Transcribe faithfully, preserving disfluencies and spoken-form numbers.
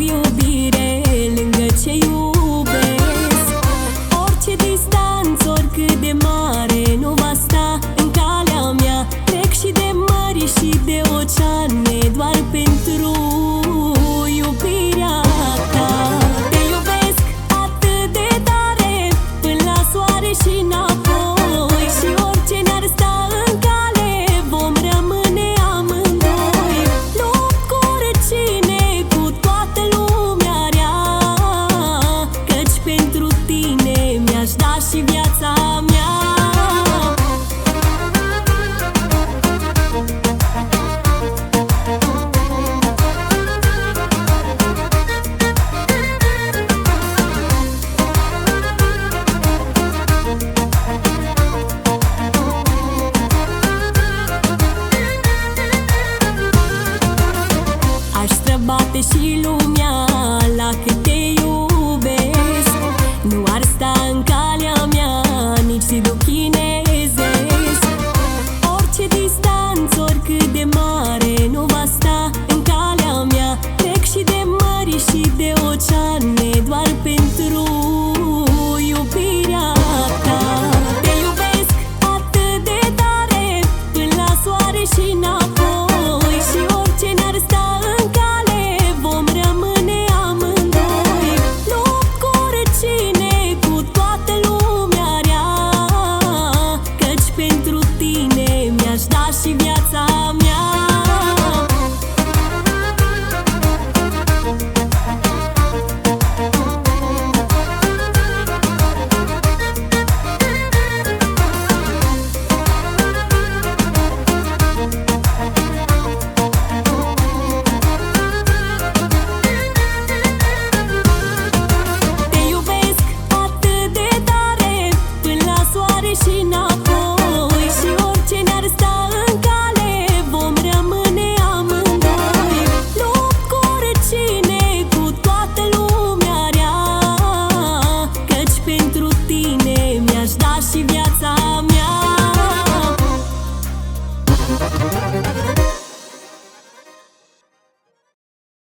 iubire lângă ce iubesc. Orice distanță, oricât de mare, nu va sta în calea mea. Trec și de mări și de oceane doar pentru iubirea ta. Te iubesc atât de tare, până la soare și înapoi. Și orice ne-ar sta în cale, vom rămâne amândoi. Lupt cu oricine, cu toată lumea rea, căci pentru tine mi-aș da și viața mea. Aș străbate și lumea la cât